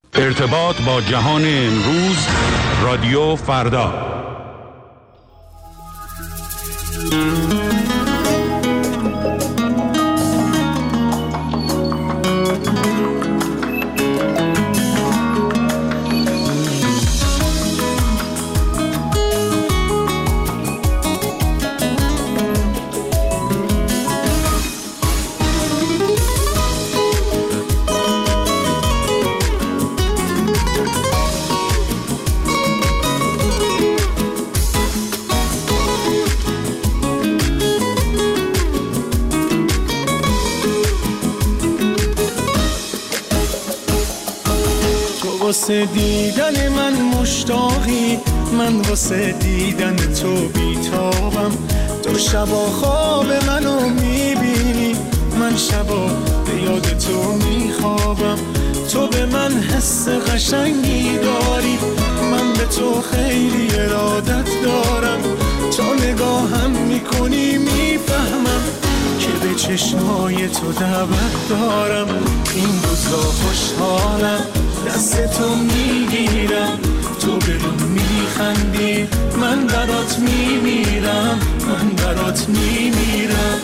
ارتباط با جهان امروز، رادیو فردا. واسه دیدن من مشتاقی، من واسه دیدن تو بیتابم. تو شبا خواب منو میبینی، من شبا به یاد تو میخوابم. تو به من حس قشنگی داری، من به تو خیلی ارادت دارم. تا نگاهم میکنی میفهمم که به چشمای تو دعوت دارم. این روزا خوشحالم، دست تو میگیرم، تو به رو میخندی، من برات میمیرم، من برات میمیرم.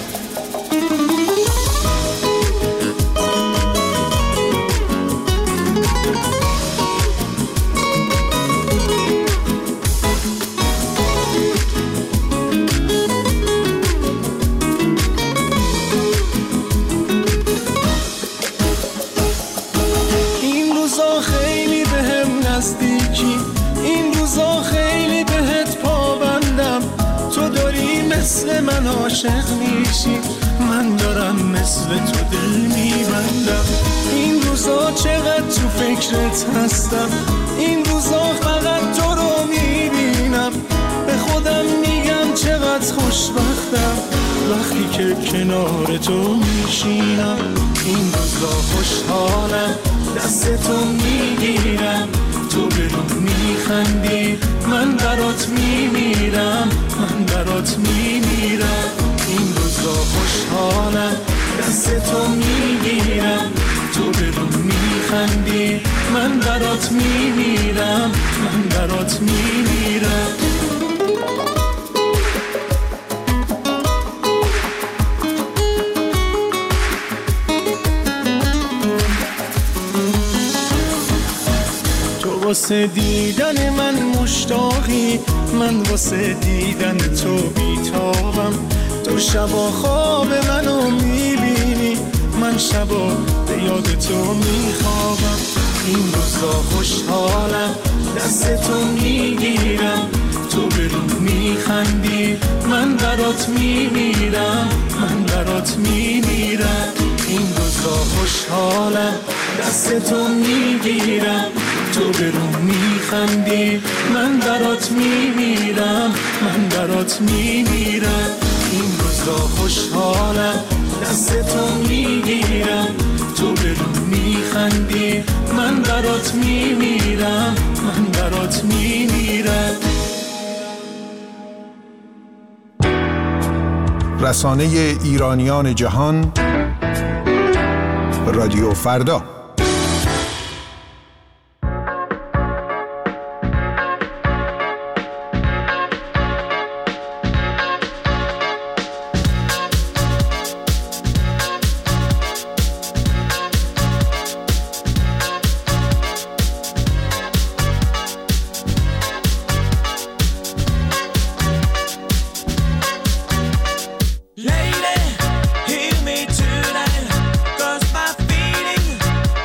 مثل من عاشق میشی، من دارم مثل تو دل میبندم. این روزا چقدر تو فکرت هستم، این روزا فقط تو رو میبینم. به خودم میگم چقدر خوشبختم وقتی که کنار تو میشینم. این روزا خوشحالم، دست تو میگیرم، تو به رو میخندی، من برات میمیرم، من برات میمیرم. این روزا خوشحالم، دست تو میگیرم، تو به رو میخندی، من برات میمیرم، من برات میمیرم. واسه دیدن من مشتاقی، من واسه دیدن تو بیتابم. تو شبا خواب منو میبینی، من شبا به یاد تو میخوابم. این روزا خوشحالم، دست تو میگیرم، تو به رو میخندی، من برات میمیرم، من برات میمیرم. این روزا خوشحالم، دست تو میگیرم، تو به رو میخندی، من برات میمیرم، من برات میمیرم. این روزا خوشحالم، دست تو میگیرم، تو به رو میخندی، من برات میمیرم، من برات میمیرم. رسانه ایرانیان جهان، رادیو فردا. Lady, hear me tonight, 'cause my feeling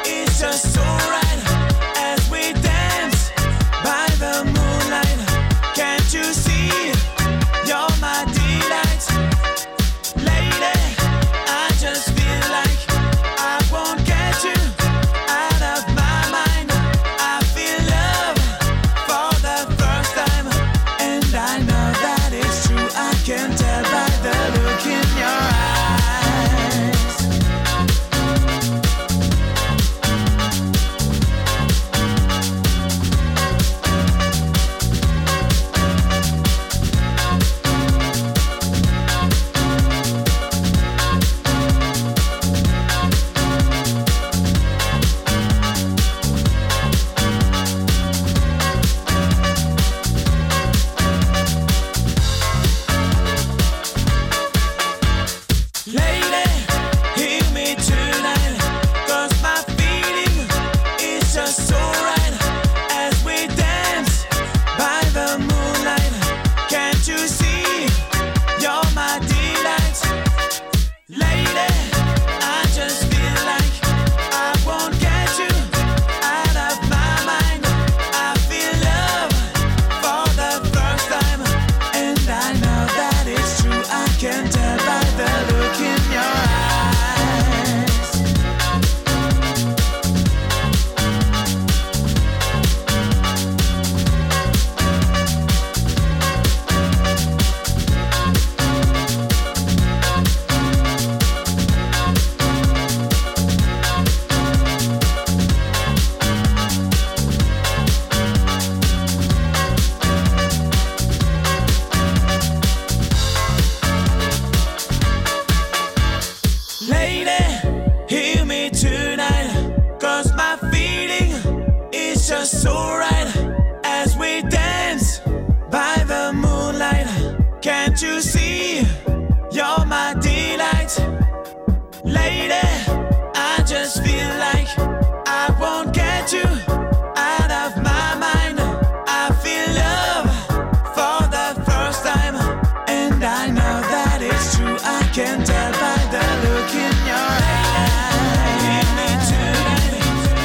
so right as we dance by the moonlight. Can't you see you're my delight? Lady, I just feel like I won't get you out of my mind. I feel love for the first time, and I know that it's true. I can tell by the look in your eyes. Give me tonight,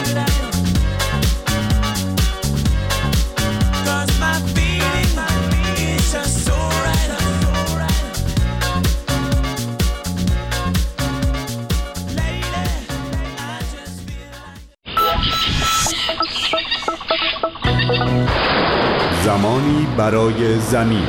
'cause my feeling is just so right. Lady, I just feel like زمانی برای زمین.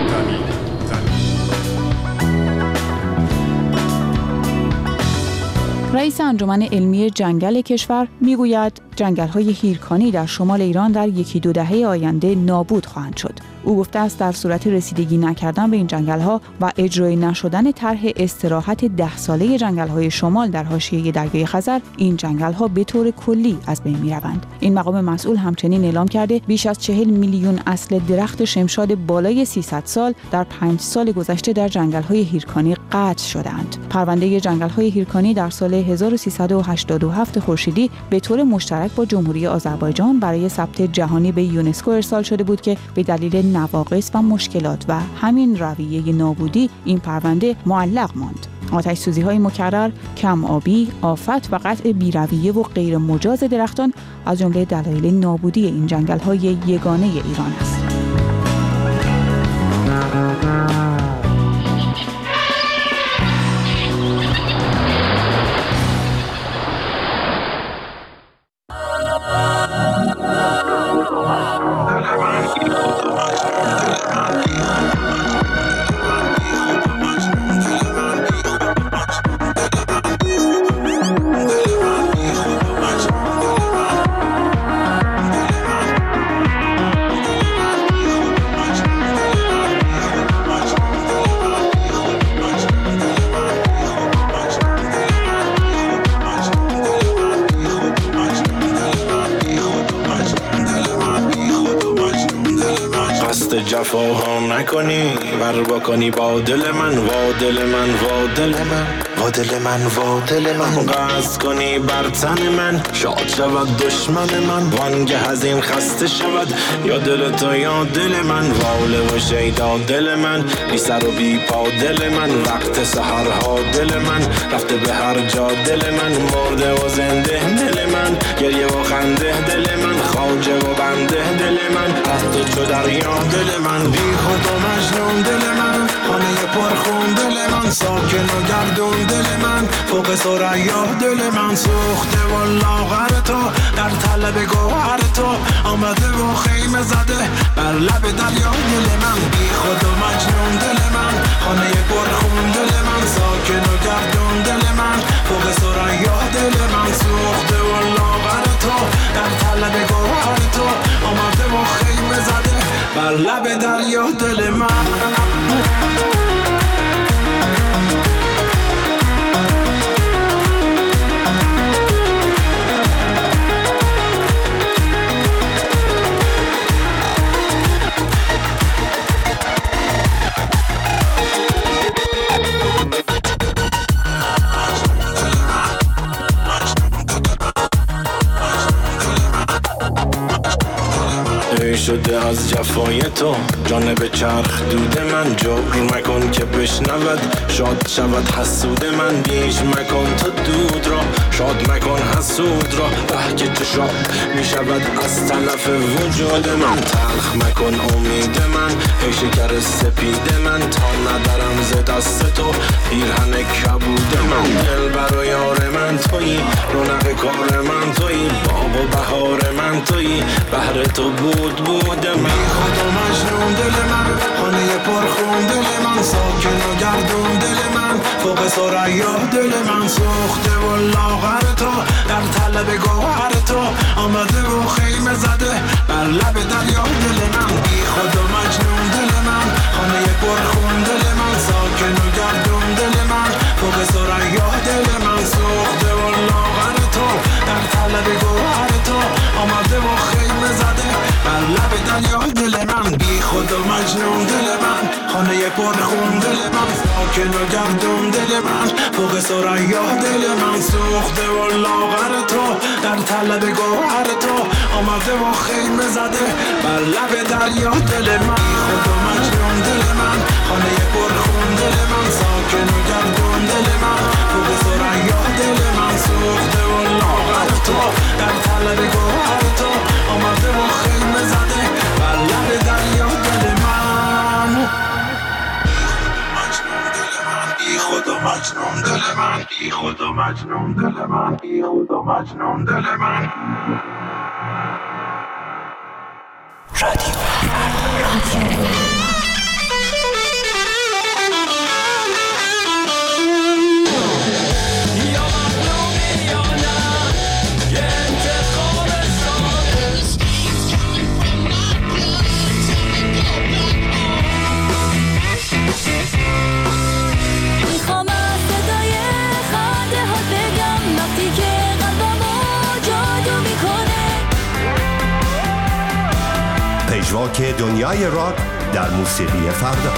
رئیس انجمن علمی جنگل کشور میگوید جنگل‌های هیرکانی در شمال ایران در 1-2 دهه آینده نابود خواهند شد. او گفته است در صورت رسیدگی نکردن به این جنگل‌ها و اجرای نشدن طرح استراحت 10 ساله جنگل‌های شمال در حاشیه دریای خزر، این جنگل‌ها به طور کلی از بین می‌روند. این مقام مسئول همچنین اعلام کرده بیش از 40 میلیون اصل درخت شمشاد بالای 300 سال در 5 سال گذشته در جنگل‌های هیرکانی قطع شده‌اند. پرونده جنگل‌های هیرکانی در سال 1387 خورشیدی به طور مشترک با جمهوری آذربایجان برای ثبت جهانی به یونسکو ارسال شده بود که به دلیل نواقص و مشکلات و همین رویه نابودی این پرونده معلق ماند. آتش سوزی‌های مکرر، کم آبی، آفت و قطع بی‌رویه و غیر مجاز درختان از جمله دلایل نابودی این جنگل‌های یگانه ایران است. جفاها نکنی ور بکنی با دل من، وا دل من، وا دل من، وا دل من، وا دل من، قصد کنی بر تن من، شاد شود دشمن من، وانگه از این خسته شود یا دل تو یا دل من، واله و شیدا دل من، بی سر و بی پا دل من، وقت سحرها دل من، رفته به هر جا دل من، مرده و زنده دل من، گریه و خنده دل من، خواجه و بنده دل من، از تو چو دریا دل من، بی خود و مجنون دل من، خانه پرخون دل من، ساکن و گردون دل من، فوق ثریا دل من، سوخته و لاغر تو در طلب گوهر تو، آمده و خیمه زده بر لب دریا دل من، بی خود و مجنون دل من، خانه پرخون دل من، ساکن و گردون دل من، فوق ثریا دل من، سوخته و لاغر تو در طلب گوهر تو، آمده و خیمه زده بر لب دریا دل من. شده از جفای تو جانب چرخ دود من، جبر مکن که بشنود شاد شود حسود من، بیش مکن تو دود را شاد مکن حسود را، به که تو شاد می شود از طرف وجود من، تلخ مکن امید من ای شکر سپید من، تا ندارم ز دست تو پیرهن کبود من، دل بر و یار من تویی، رونق کار من تویی، باغ و بهار من تویی، بهر تو بود من، خود و مجنون دل من، خانه پرخون دل من، ساکن و گردون دل من، فوق ثریا دل من، سوخته و لاغر تو در طلب گوهر تو، آمده و خیمه زده بر لب دریا دل من، بی خود و مجنون دل من، خانه پرخون دل من، ساکن و گردون دل من، فوق ثریا دل من، سوخته و لاغر تو در طلب گوهر تو، آمده و خیمه زده ساکن و گردون دل من فوق ثریا دل من سوخته و لاغر تو در طلب گوهر تو آمده و خیمه زده بر لب دریا دل من خود و مجنون دل من خانه پرخون دل من ساکن و گردون دل من فوق ثریا دل من سوخته و لاغر تو در طلب گوهر تو آمده و خیمه زده بر لب دریا دل من بی خود و مجنون دل من بی خود و مجنون دل من بی خود و مجنون دل من رادیو پژواک دنیای راک در موسیقی فردا.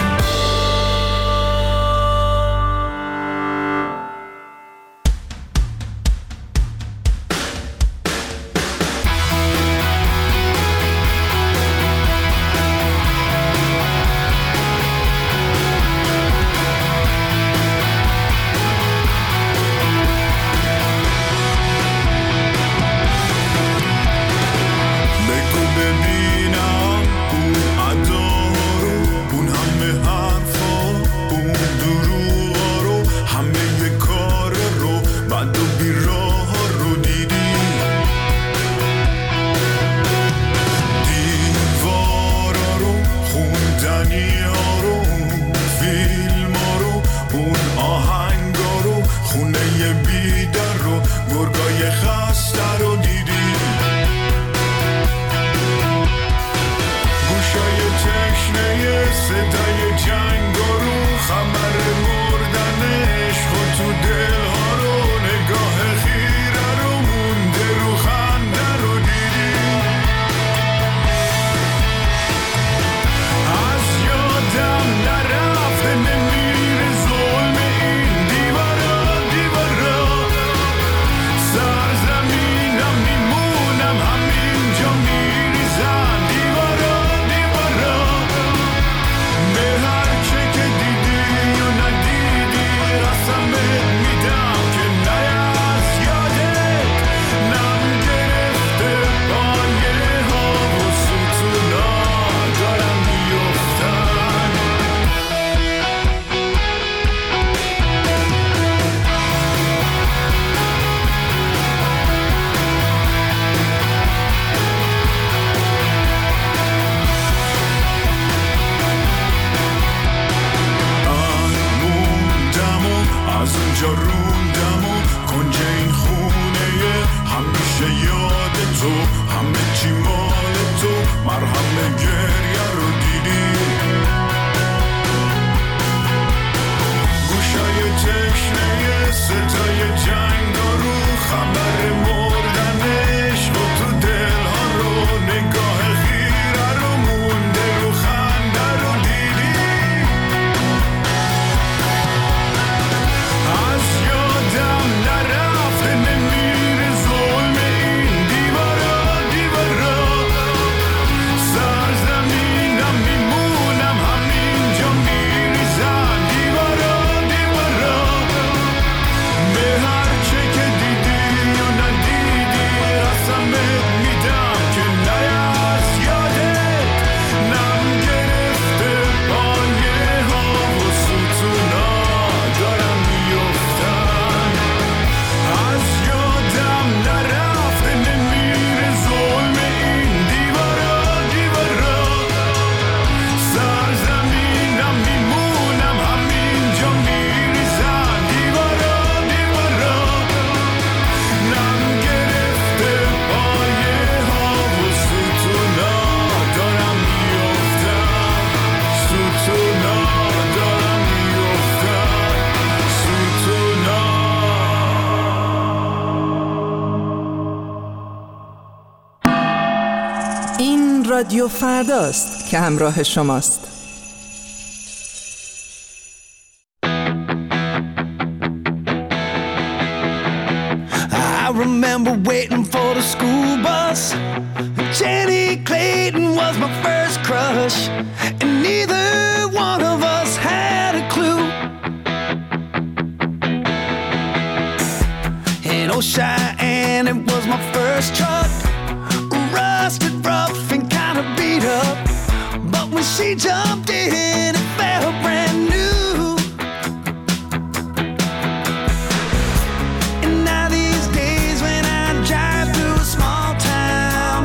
رادیو فرداست که همراه شماست. for the school bus. Jenny Clayton was my first crush, and neither one of us had a clue. And oh, Cheyenne, it was my first truck, rusted, rough, and kind of beat up. But when she jumped in, it felt brand new. And now these days when I drive through a small town,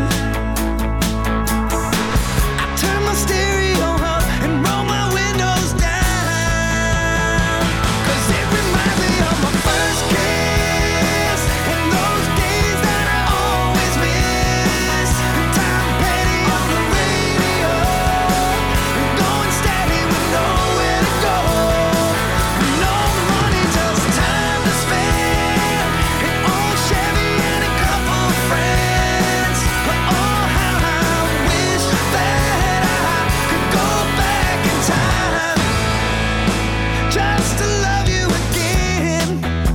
I turn my stereo up and roll my windows down, 'cause it reminds me of my first kiss and those days that I always miss. Tom Petty on the radio, going steady with nowhere to go. No money, just time to spend. An old Chevy and a couple of friends. But oh, how I wish that I could go back in time, just to love you again.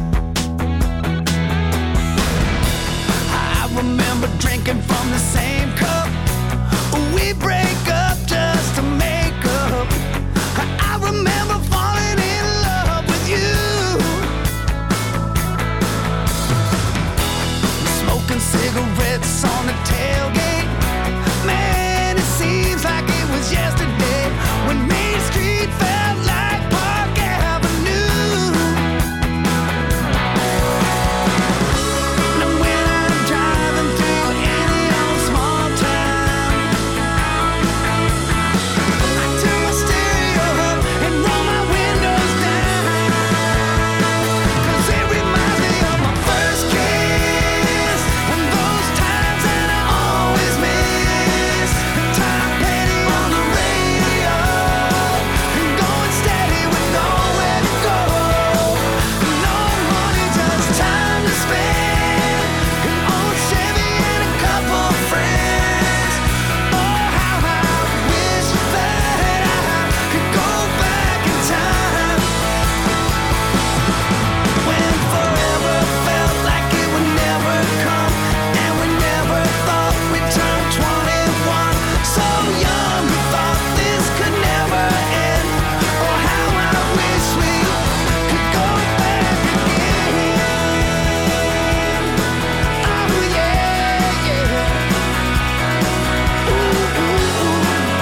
I remember drinking from the same cup. We break up just to make up. I remember falling in love with you, smoking cigarettes on the tailgate. Man, it seems like it was yesterday when Main Street felt like Park Avenue. And when I'm driving through any old small town, I turn my stereo up and roll my windows down, 'cause it reminds me of my first kiss and those times that I always miss. Tom Petty on the radio, and going steady with nowhere to go. No money, just time to spend. An old Chevy and a couple of friends. Oh, how I wish that I could go back in time, when forever felt like it would never come, and we never thought we'd turn 21. So young, we thought this could never end. Oh, how I wish we could go back again. Oh, yeah, yeah. Ooh, ooh, ooh.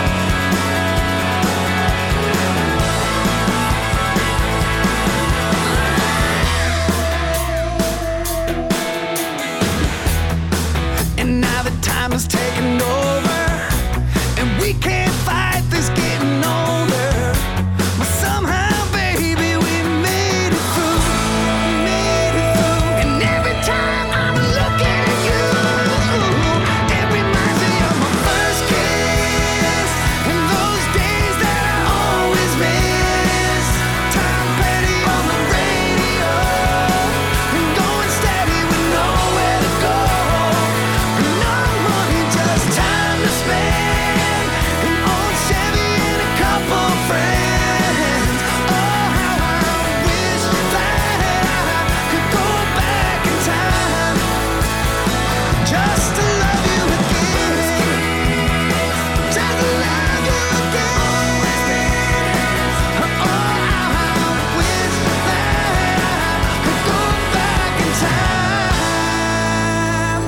And now the time is taking over, and we can't fight this getting older. But somehow, baby, we made it through, made it through. And every time I'm looking at you, it reminds me of my first kiss and those days that I always miss. Tom Petty on the radio, and going steady with nowhere to go. No money, just time to spend. An old Chevy and a couple of friends. Oh, how I wish that I could go back in time, just to love you again, just to love you again. Oh, how I wish that I could go back in time.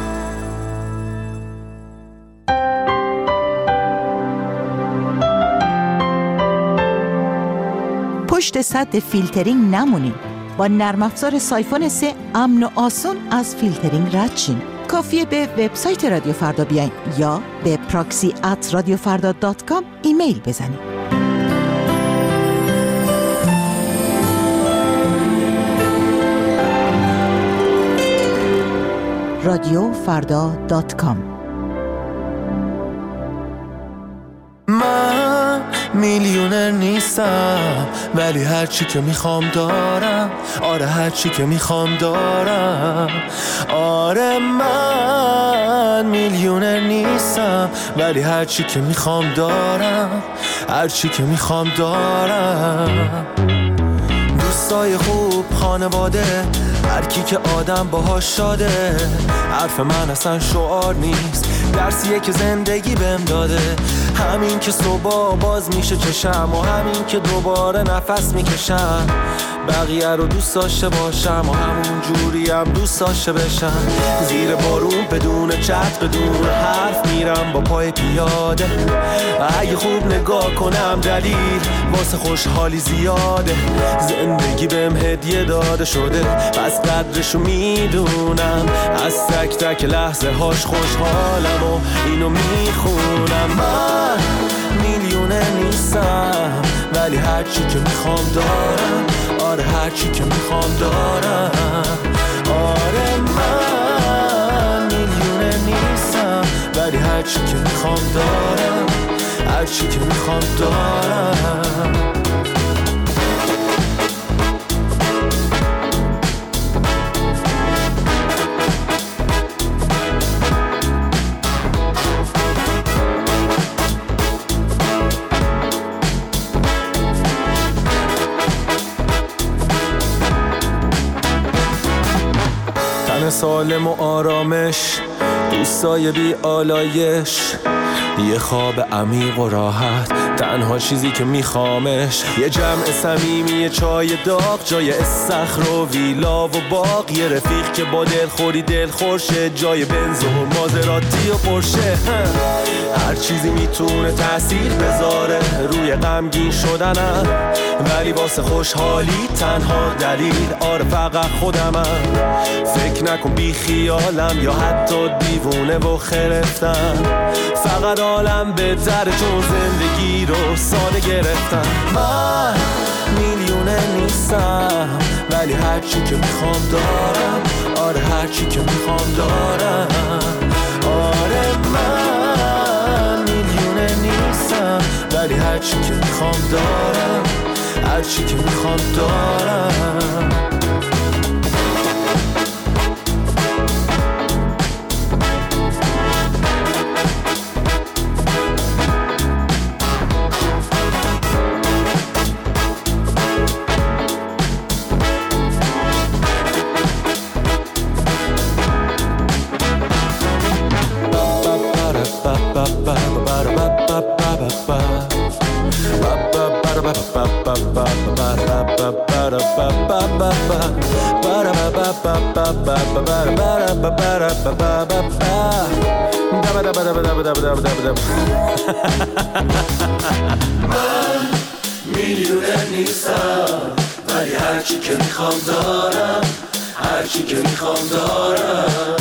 پشت سد فیلترینگ نمونین. با نرم افزار سایفون 3 امن و آسون از فیلترینگ رد شین. کافیه به وبسایت رادیو فردا بیاین یا به proxy@radiofarda.com ایمیل بزنین. radiofarda.com. من میلیونر نیستم ولی هر چی که میخوام دارم. آره هر چی که میخوام دارم. آره من میلیونر نیستم ولی هر چی که میخوام دارم. هر چی که میخوام دارم. دوستای خوب خانواده، هر کی که آدم باهاش شاده. حرف من اصلا شعار نیست، درسیه که زندگی بهم داده. همین که صبح باز میشه چشم و همین که دوباره نفس میکشم. بقیه رو دوست داشته باشم و همون جوری هم دوست داشته بشم. زیر بارون بدون چت بدون حرف میرم با پای پیاده. اگه خوب نگاه کنم دلیل واسه خوشحالی زیاده. زندگی بهم هدیه داده شده، پس قدرشو میدونم. از تک تک لحظه هاش خوشحالم و اینو میخونم. من میلیونه نیستم ولی هرچی که میخوام دارم. آره هرچی که میخوام دارم. آره من میلیونه نیستم ولی هرچی که میخوام دارم. هرچی که میخوام دارم. سالم و آرامش، دوستای بی آلایش، یه خواب عمیق و راحت، تنها چیزی که میخوامش. یه جمع صمیمی، یه چای داغ، جای استخر و ویلا و باغ. یه رفیق که با دلخوری دلخورشه، جای بنز و مازراتی و پرشه. هر چیزی میتونه تأثیر بذاره روی غمگین شدنم، ولی واسه خوشحالی تنها دلیل آره فقط خودمم. فکر نکن بی خیالم یا حتی دیوونه و خرفتم. فقط عالم بهتره چون زندگی رو ساده گرفتم. من میلیونه نیستم ولی هرچی که میخوام دارم. آره هرچی که میخوام دارم. آره من میلیونه نیستم ولی هرچی که میخوام دارم. هرچی که میخوام دارم. من میلیونه نیستم ولی هرچی که میخوام دارم. هرچی که میخوام دارم.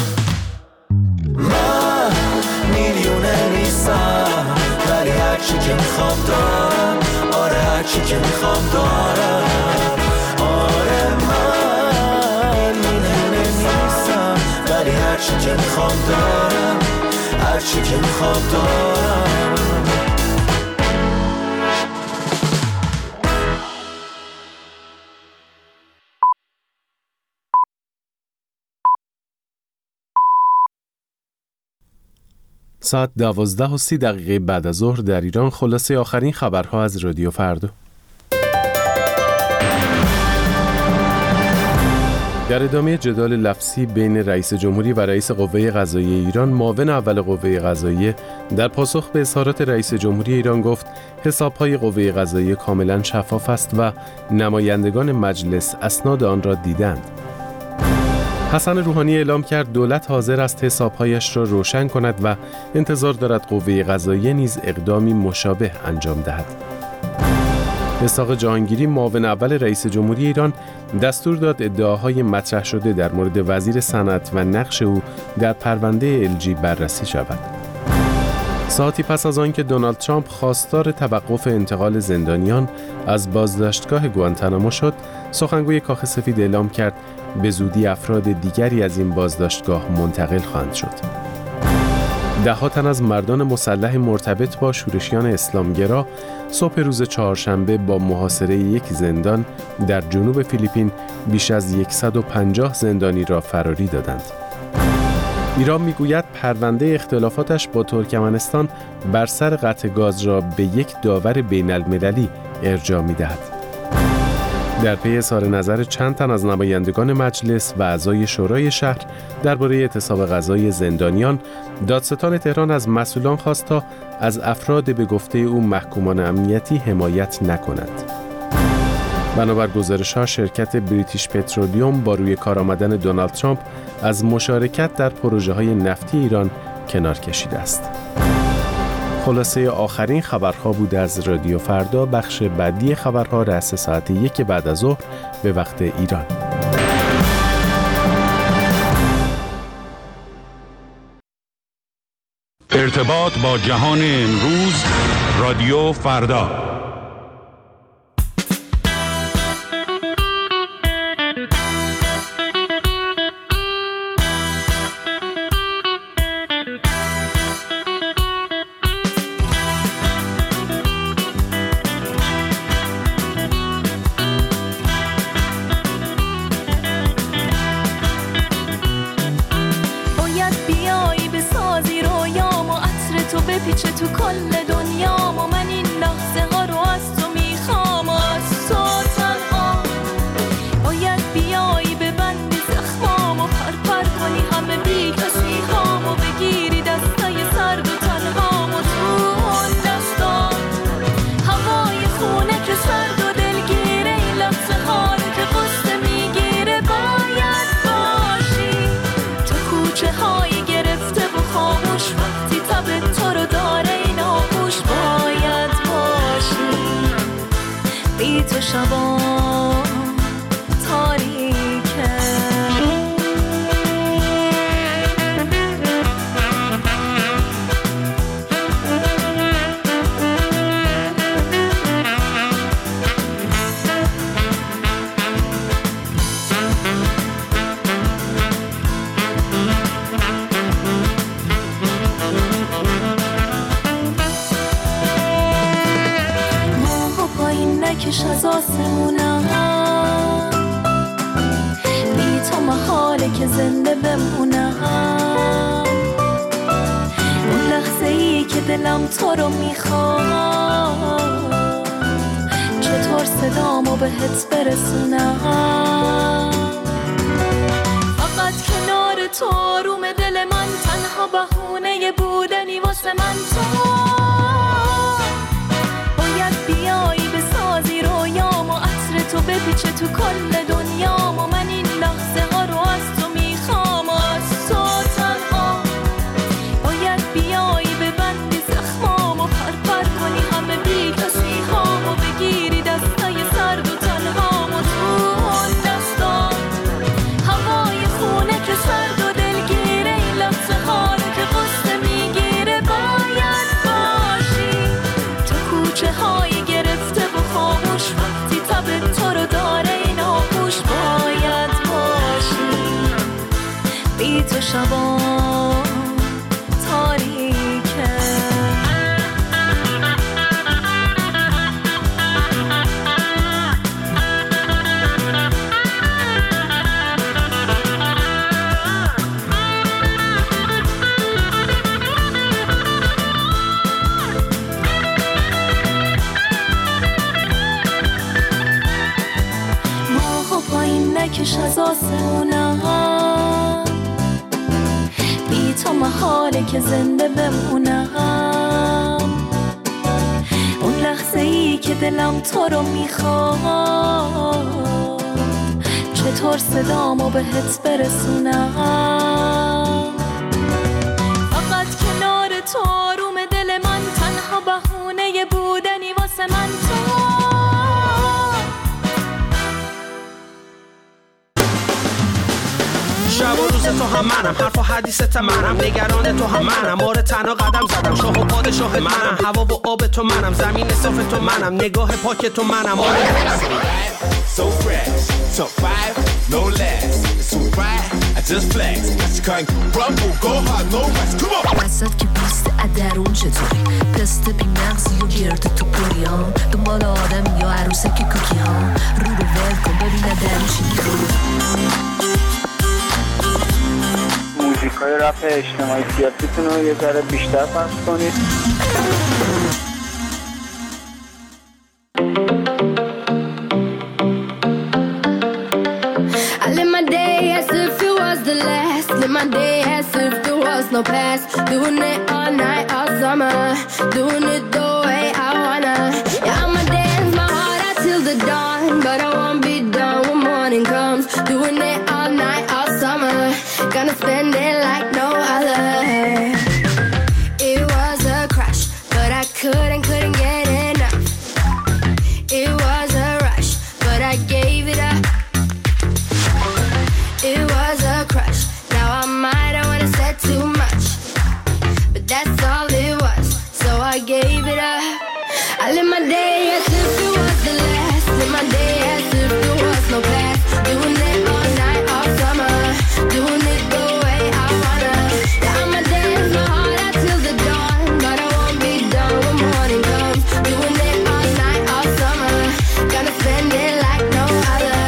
من میلیونه نیستم ولی هرچی که میخوام دارم. آره هرچی که میخوام دارم. آره من میلیونه نیستم ولی هرچی که میخوام دارم. هرچی که میخوام دارم. ساعت 12:30 بعد از ظهر در ایران. خلاصه آخرین خبرها از رادیو فردا. در ادامه جدال لفظی بین رئیس جمهوری و رئیس قوه قضاییه ایران، معاون اول قوه قضاییه در پاسخ به اظهارات رئیس جمهوری ایران گفت حساب‌های قوه قضاییه کاملا شفاف است و نمایندگان مجلس اسناد آن را دیدند. حسن روحانی اعلام کرد دولت حاضر است حساب‌هایش را روشن کند و انتظار دارد قوه قضاییه نیز اقدامی مشابه انجام دهد. اسحاق جهانگیری معاون اول رئیس جمهوری ایران دستور داد ادعاهای مطرح شده در مورد وزیر صنعت و نقش او در پرونده LG بررسی شود. ساعتی پس از آنکه دونالد ترامپ خواستار توقف انتقال زندانیان از بازداشتگاه گوانتانامو شد، سخنگوی کاخ سفید اعلام کرد به زودی افراد دیگری از این بازداشتگاه منتقل خواهند شد. ده‌ها تن از مردان مسلح مرتبط با شورشیان اسلامگرا صبح روز چهارشنبه با محاصره یک زندان در جنوب فیلیپین بیش از 150 زندانی را فراری دادند. ایران میگوید پرونده اختلافاتش با ترکمنستان بر سر قطع گاز را به یک داور بین المللی ارجاع می‌دهد. در پی اظهار نظر چند تن از نمایندگان مجلس و اعضای شورای شهر درباره اعتصاب غذای زندانیان، دادستان تهران از مسئولان خواست تا از افراد به گفته او محکومان امنیتی حمایت نکند. بنابر گزارش‌ها شرکت بریتیش پترولیوم با روی کار آمدن دونالد ترامپ از مشارکت در پروژه‌های نفتی ایران کنار کشیده است. خلاصه آخرین خبرها بود از رادیو فردا. بخش بعدی خبرها رأس ساعت 1 بعد از ظهر به وقت ایران. ارتباط با جهان امروز، رادیو فردا. پیچه تو کل دنیا و من این لحظه ها رو از تو میخوام و از تو تنها باید بیایی ببندی زخمام و پرپر کنی همه بی کسی هام و بگیری دستای سرد و تنهام و تو اون دستا هوای خونه که سرد و دلگیره این لحظه ها رو که قصه میگیره باید باشی تو کوچه های گرفته و خاموش وقتی تب تو رو داره این آغوش باید باشی بی تو شبا تاریکه نکش از آسمونم بی تو محاله که زنده بمونم اون لحظه ای که دلم تو رو میخواد چطور صدامو بهت برسونم فقط کنار تو آروم دل من تنها بهونه بودنی واسه من تو باید بیایی بسازی رویام و عطر تو بپیچه تو کل دنیام و من این لحظه ها رو از تو میخوام و از تو تنها باید بیایی ببندی زخمام و پرپر کنی همه بی کسی هام و بگیری دستای سرد و تنهام و تو اون دستا هوای خونه که سرد و دلگیره این لحظه ها رو که قصه میگیره باید باشی تو کوچه های گرفته و خاموش وقتی تب تو رو داره این آغوش باید باشی بی تو شبا تاریکه نکش از آسمونم بی تو محاله که زنده بمونم اون لحظه ای که دلم تو رو میخواد چطور صدامو بهت برسونم فقط کنار تو آروم دل من تنها بهونه بودنی واسه من تو شب و روز تو هم منم حرف و حدیثت منم نگران تو هم منم آره تنها قدم زدم شاه و پادشاه منم هوا و آب تو منم زمین صاف تو منم نگاه پاک تو منم آره So fresh, top 5, no less. It's too bright, I just flex. Catch you can't rumble, go hard, no rest. Come on. وسط که پوست ادرون چطوری پست بی مغزی و گرد تو پوریان دنبال آدم یا عروسک کوکی ها رو رو ول کن ببین ادرون چی میخوری موزیکای رپ اجتماعی سیاسیتون رو یه ذره بیشتر پخش کنید. no past. Doing it all night, all summer. Doing it the way I wanna. Yeah, I'ma dance my heart out till the dawn, but I won't be done when morning comes. Doing it all night, all summer. Gonna spend it like no other. It was a crush, but I couldn't get enough. It was a rush, but I gave it up. It was a crush. Now I might have wanna said too much, but that's all it was, so I gave it up. I live my day as if it was the last. Live my day as if there was no past. Doing it all night, all summer. Doing it the way I wanna. Yeah, I'ma dance my heart out till the dawn, but I won't be done when morning comes. Doing it all night, all summer. Gonna spend it like no other.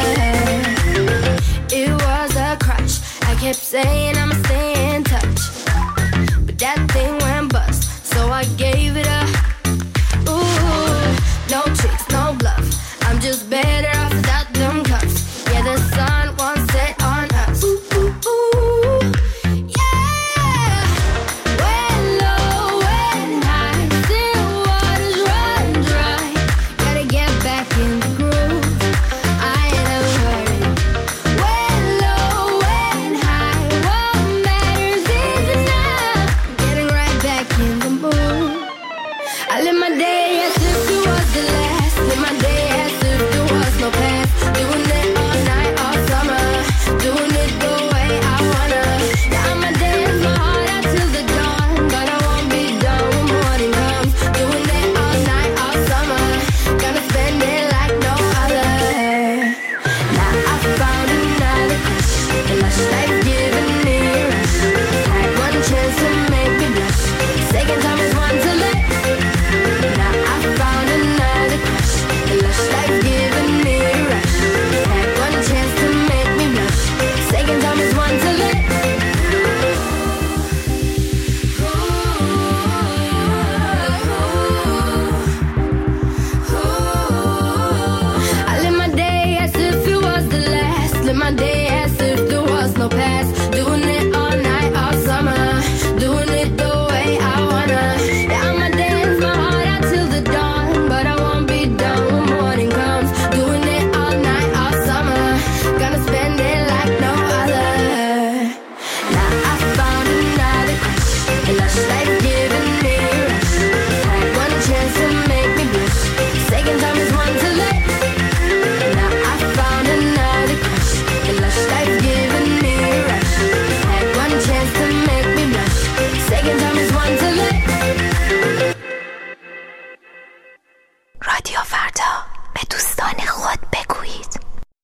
It was a crutch. I kept saying I'ma stay in touch, but that thing went bust, so I gave it up. Ooh, no tricks, no bluff. I'm just better off without them cuffs. Yeah, the sun won't set on us. Ooh, ooh, ooh. Yeah. When low, when high, still waters run dry. Gotta get back in the groove. I ain't never heard it. When low, when high, what matters is enough. Getting right back in the mood. I live my day as if it was the last. Live my day as if there was no past. Doing it all night, all summer. Doing it the way I wanna. Yeah, I'ma dance my heart out till the dawn, but I won't be done when morning comes. Doing it all night, all summer. Gonna spend it like no other. Now I found another crush. The lush life giving me a rush. Had one chance to make me blush. Second time is one to let. Now I found another crush. The lush life giving me a rush. Had one chance to make me blush. Second time is one to let. I live my day as if it was the last. Live my day as if there was no past. Doing it all night, all summer. Doing it the way I wanna. Yeah, I'ma dance my heart out till the dawn, but I won't be done when morning comes. Doing it all night, all summer. Gonna spend it like no other. Now I found another crush. The lush life giving me a rush. Had one chance to make me blush. Second time is one to let. Now I found another crush. The lush life giving me a rush. Had one chance to make me blush. Second time is one to let. رادیو فردا، به دوستان خود بگویید.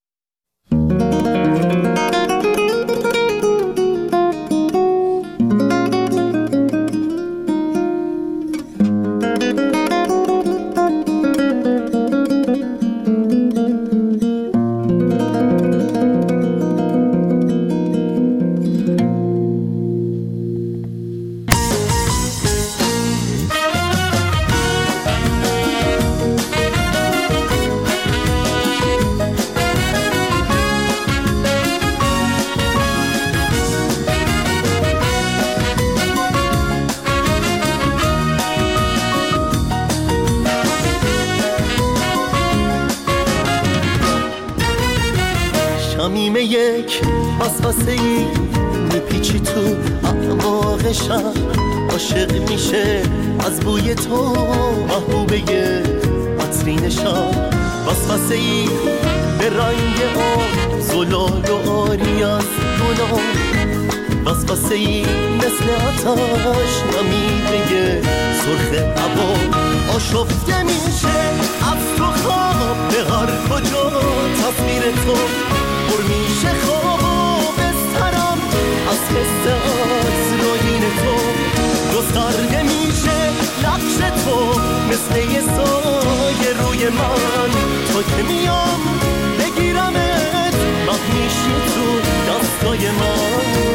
شمیم یک وسوسه‌ای میپیچی تو اعماقشم، عاشق میشه از بوی تو محبوبه عطرینشم. وسوسه‌ای به رنگ آن زلال و آری از گناه، وسوسه‌ای مثل آتش نمیده سرخ هوا. آشفته میشه از تو خواب به هر کجا تصویر تو پر میشه خواب و بسترم از حس عطرآیین تو. گسترده میشه نقش تو مثل یه سایه روی من، تا که میام بگیرمت میشی تو دستای من.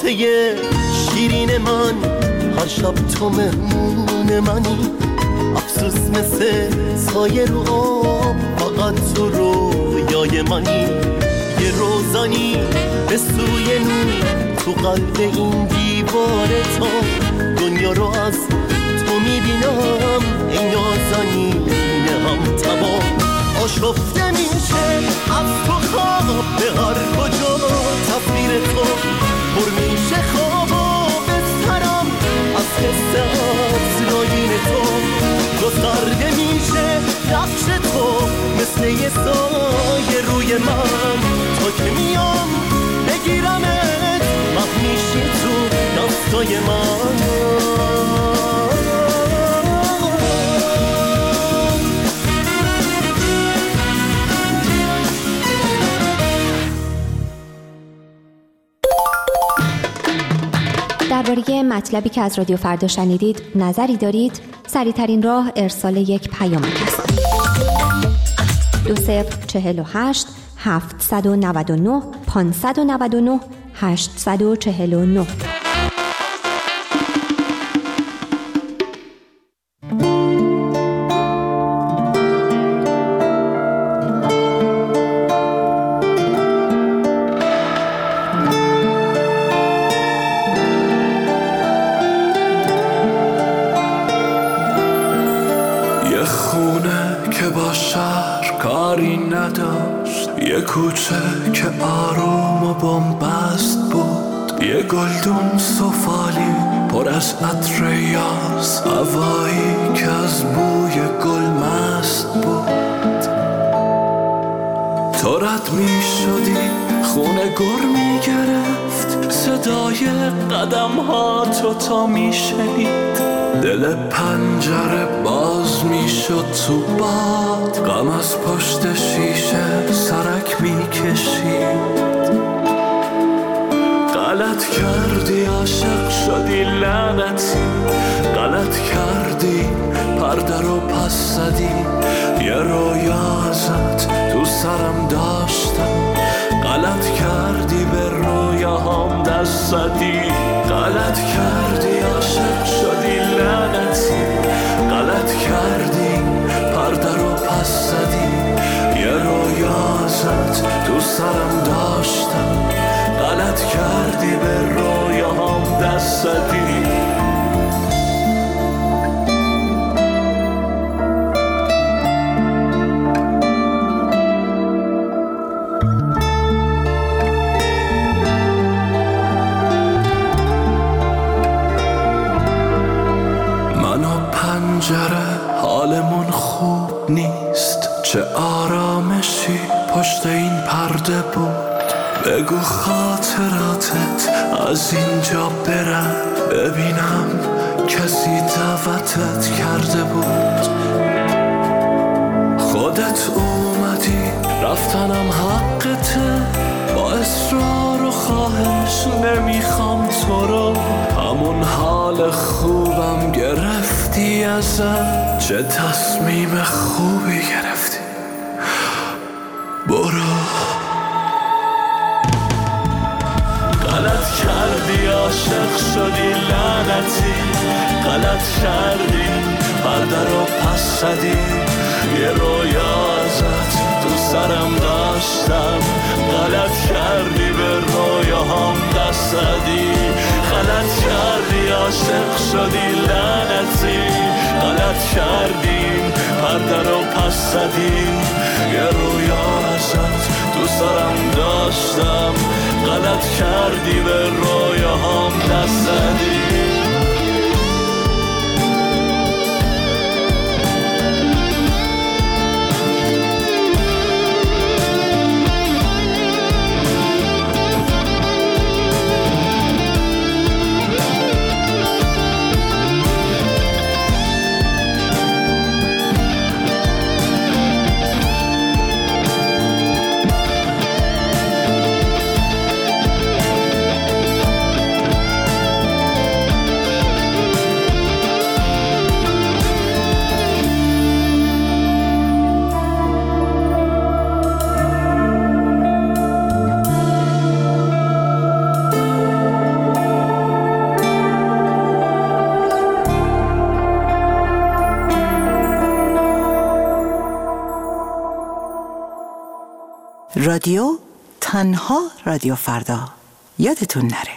قصه شیرین من، هر شب تو مهمون منی. افسوس مثل سایه رو آب، فقط تو رویای منی. یه روزانی به سوی نور، تو قلب این دیوار تو دنیا رو از تو میبینم. ای نازنین هم تمام آشفته میشه از تو خواب، به هر کجا تصویر تو پر میشه خواب و بسترم از حس عطرآیین تو. گسترده میشه نقش تو مثل یه سایه روی من، تا که میام بگیرمت محو میشی تو دستای من. درباره مطلبی که از رادیو فردا شنیدید نظری دارید؟ سریع‌ترین راه ارسال یک پیامک است. 2048 799 599 849. یه کوچه که آروم و بنبست بود، یه گلدون سفالی پر از عطر یاس، هوایی که از بوی گل مست بود. تو رد می شدی خونه گر می گرفت، صدای قدم ها تو تا می شنید. دل پنجره باز می شد تو باد، غم از پشت شیشه سرک می کشید. غلط کردی عاشق شدی لعنتی، غلط کردی پرده رو پس زدی. یه رویا ازت تو سرم داشتم، غلط کردی به رویاهام دست زدی. غلط کردی عاشق شدی لعنتی، غلط کردی پرده رو پس زدی. یه رویا ازت تو سرم داشتم، غلط کردی به رویاهام دست زدی. حالمون خوب نیست، چه آرامشی پشت این پرده بود. بگو خاطراتت از اینجا برم، ببینم کسی دعوتت کرده بود. خودت اومدی رفتنم حقته، با اصرار و خواهش نمیخوام تو رو. همون حال خوبم گرفتی ازم، چه تصمیم خوبی گرفتی. برو. غلط کردی عاشق شدی لعنتی، غلط کردی پرده رو پس زدی. یه رویا ازت تو سرم داشتم، غلط کردی به رویاهام دست زدی. غلط کردی عاشق شدی لعنتی، غلط کردی پرده رو پس زدی. یه رویا ازت تو سرم داشتم، غلط کردی به رویاهام دست زدی. رادیو تنها رادیو فردا. یادتون نره.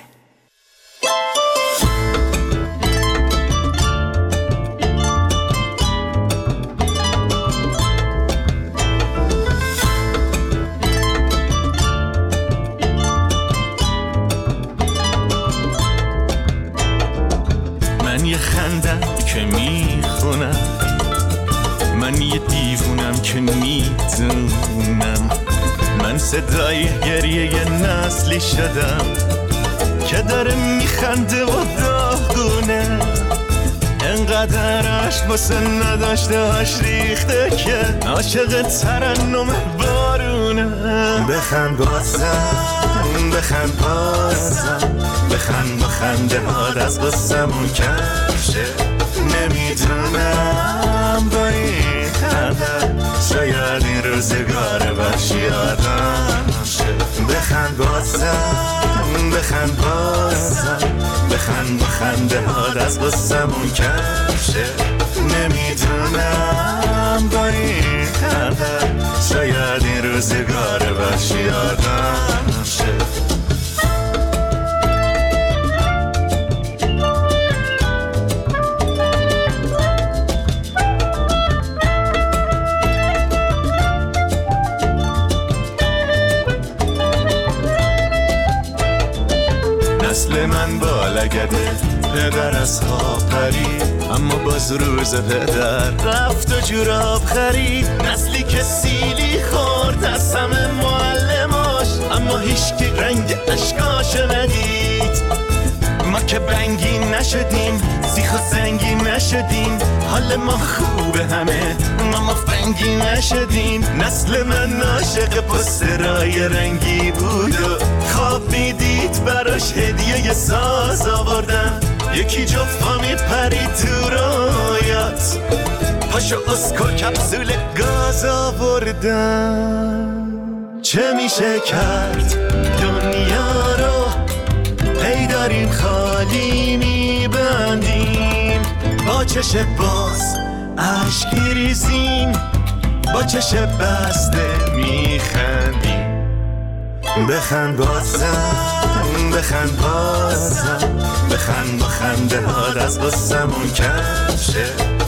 من یه خندم که میخونم، من یه دیوونم که میدونم، من صدای گریه نسلی شدم که داره میخنده و داغونه، انقدر عشق واسه نداشتهاش ریخته که عاشق ترنم بارونه. بخند بازم، بخند بازم، بخند با خنده هات از قصمون کمشه، نمیدونم با این خنده شاید این روزگار وحشی آدم شه. بخند بازم، بخند بازم، بخند با خنده هات از قصمون کمشه، نمیدونم با این خنده شاید این روزگار وحشی آدم شه. نسل من بالگده، پدر از خواب پرید، اما باز روز پدر رفت و جوراب خرید. نسلی که سیلی خورد از همه معلماش، اما هیچکی رنگ اشکاشو ندید. ما که بنگی نشدیم، سیخ و سنگی نشدیم، حال ما خوبه همه، ما فنگی نشدیم. نسل من عاشق پسترای رنگی بود و خواب میدید براش هدیه ساز آوردن، یکی جفا میپرید تو رویات، پاشو اسکو کپسول گاز آوردن. چه میشه کرد دنیا رو هی داریم خالی میبندیم، با چش باز عشق ریزیم، با چش بسته میخندیم. بخند بازم، بخند بازم، بخند با خنده هات از قصمون کمشه،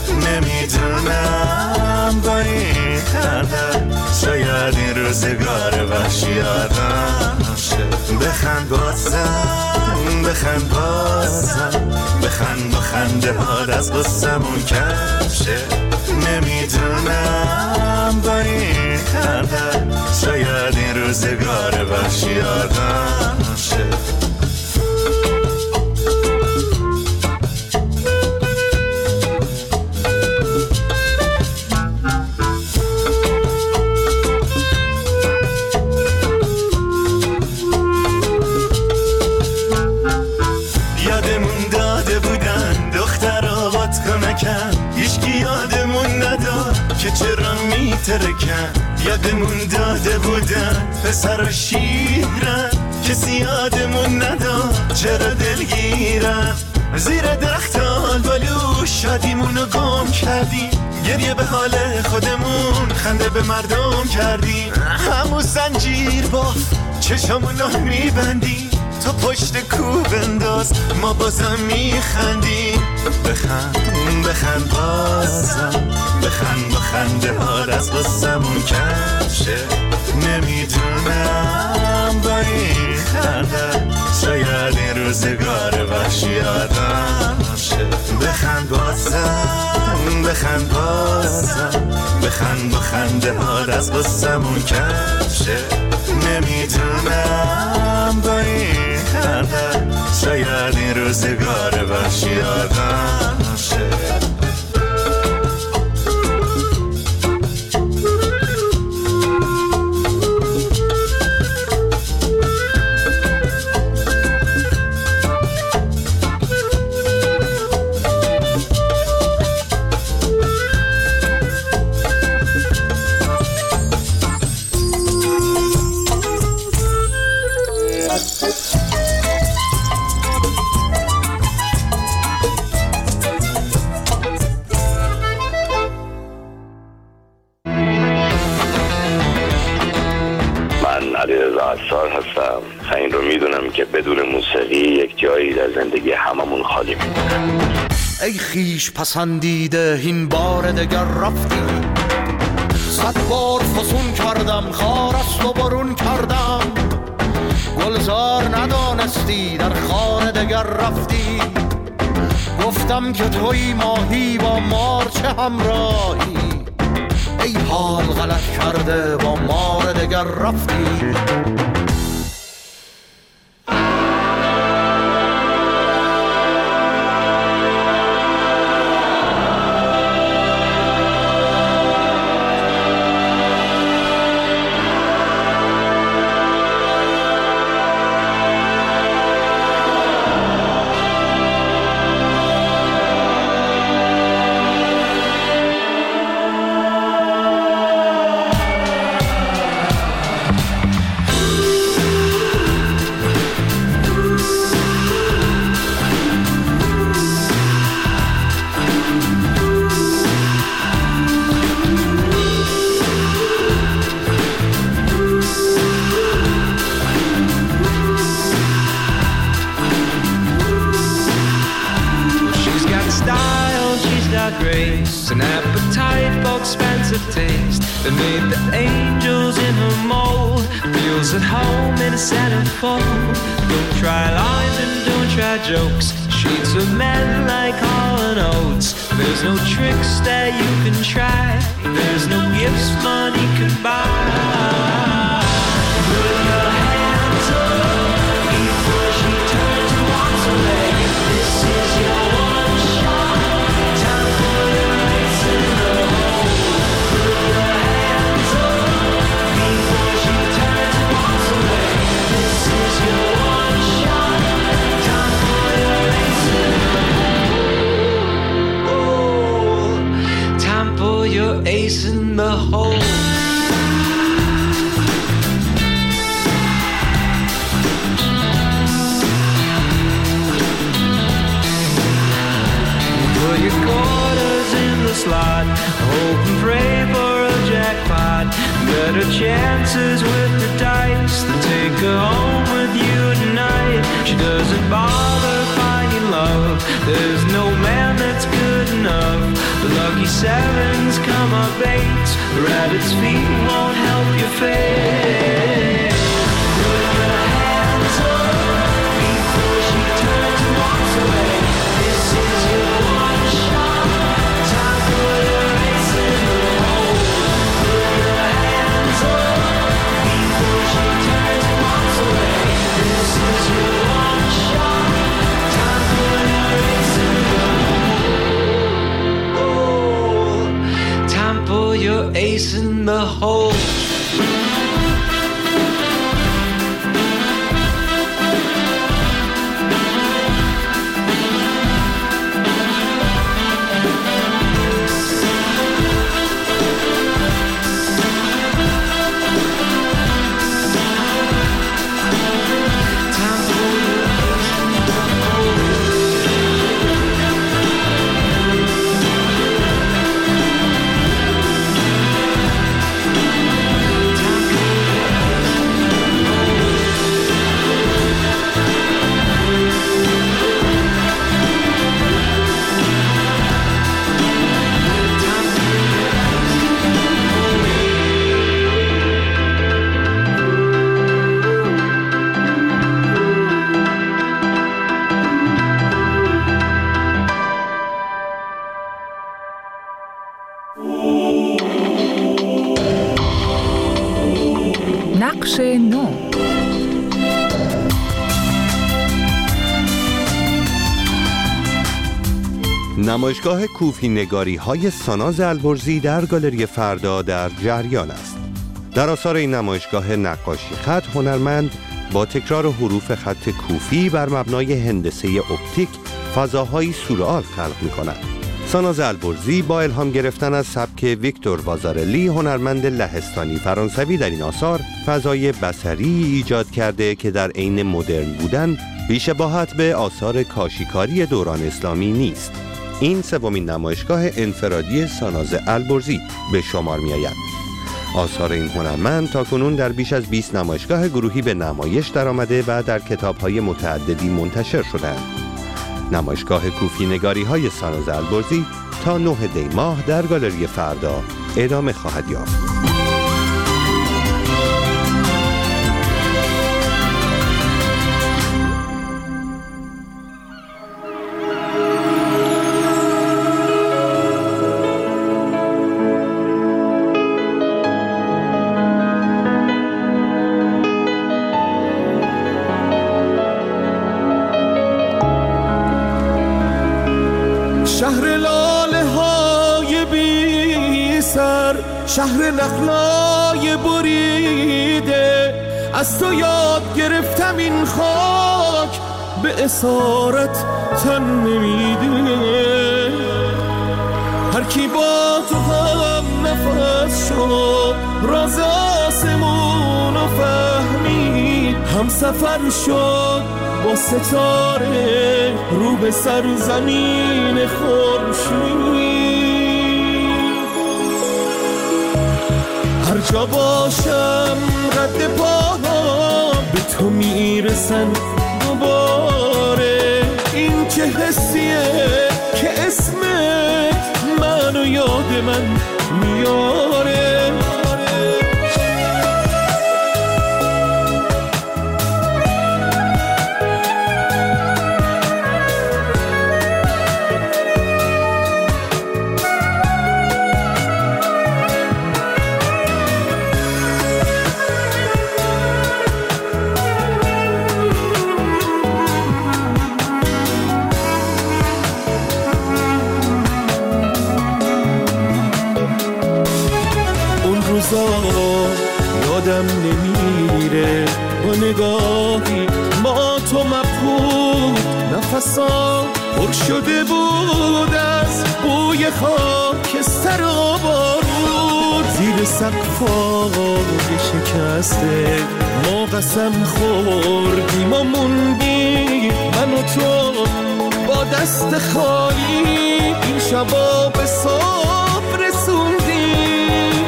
نمیدونم با این خنده شاید این روزگار وحشی آدم شه. بخند بازم، بخند بازم، بخند با خنده هات از قصمون کمشه، نمیدونم با این خنده شاید این روزگار وحشی آدم شه. یادمون داده بودن دخترها بات کمکن، هیچکی یادمون نداد که چرا میترکن. یادمون داده بودن پسر و شیرن، کسی یادمون نداد چرا دلگیرن. زیر درخت آلبالو شادیمونو گم کردیم، گریه به حال خودمون خنده به مردم کردیم. همون زنجیر باف چشمونو میبندیم، تو پشت کوه بنداز ما بازم میخندیم. بخند، بخند بازم، بخند با خنده هات از قصمون کمشه، نمیدونم با این خنده شاید این روزگار وحشی آدم شه. بخند بازم، بخند بازم، بخند با خنده هات از قصمون کمشه، نمیدونم با این خنده شاید این روزگار وحشی آدم شه. علیرضا عصار هستم. این رو میدونم که بدون موسیقی یک جایی در زندگی هممون خالی میمونه. ای خیش پسندیده این بار دگر رفتی، 100 بار فسون کردم خارست و برون کردم، گلزار ندانستی در خانه دگر رفتی، گفتم که توی ماهی با مار چه همراهی، ای حال غلط کرده با مار دگر رفتی. An appetite for expensive taste that made the angels in her mold. Feels at home in a centerfold. Don't try lines and don't try jokes. Sheets of men like Hall & Oates. There's no tricks that you can try. There's no gifts money can buy. Put your hands up before she turns and walks away. This is your one shot. Time for your race in the hole. Put your hands up before she turns and walks away. This is your one shot. Time for your race in the hole. Oh, time for your ace in the hole. Your quarters in the slot, hope and pray for a jackpot. Better chances with the dice than take her home with you tonight. She doesn't bother finding love. There's no man that's good enough. The lucky sevens come up eights. The rabbit's feet won't help your fate. Put your hands up before she turns and walks away. This is your one shot. Time for your race in the hole. Put your hands up before she turns and walks away. This is your one shot. Time for your race in the hole. Oh, time for your ace in the hole. نقش نو. نمایشگاه کوفی نگاری های ساناز البرزی در گالری فردا در جریان است. در آثار این نمایشگاه نقاشی خط هنرمند با تکرار حروف خط کوفی بر مبنای هندسه اپتیک فضاهایی سورئال خلق می‌کند. ساناز البرزی با الهام گرفتن از سبک ویکتور وازارلی هنرمند لهستانی فرانسوی در این آثار فضای بصری ایجاد کرده که در عین مدرن بودن بی‌شباهت به آثار کاشیکاری دوران اسلامی نیست. این سومین نمایشگاه انفرادی ساناز البرزی به شمار می‌آید. آثار این هنرمند تاکنون در بیش از 20 نمایشگاه گروهی به نمایش درآمده و در کتاب‌های متعددی منتشر شدند. نمایشگاه کوفی نگاری‌های ساناز البرزی تا 9 دی ماه در گالری فردا ادامه خواهد یافت. شهر لاله های بی سر، شهر نخلای بریده، از تو یاد گرفتم این خاک به اسارت تن نمیده. هر کی با تو هم نفس شد، راز آسمون رو فهمید، هم سفر شد با ستاره رو به سرزمین خورشید. هر جا باشم قد پاهم به تو میرسن دوباره. این چه حسیه که اسمت منو یاد من میاره. یادم نمیره با نگاهی ما تو مبهوت، نفسا پر شده بود از بوی خاکستر و بارود. زیر سقفای شکسته ما قسم خوردیم و موندیم، من و تو با دست خالی این شبا به صبح رسوندیم.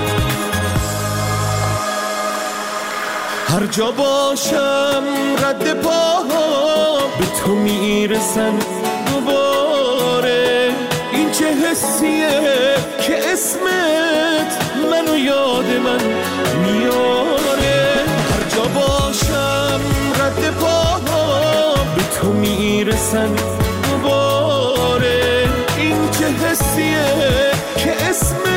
هر جا باشم قد پاها به تو میرسن دوباره. این چه حسیه که اسمت منو یاد من میاره. هر جا باشم قد پاها به تو میرسن دوباره. این چه حسیه که اسمت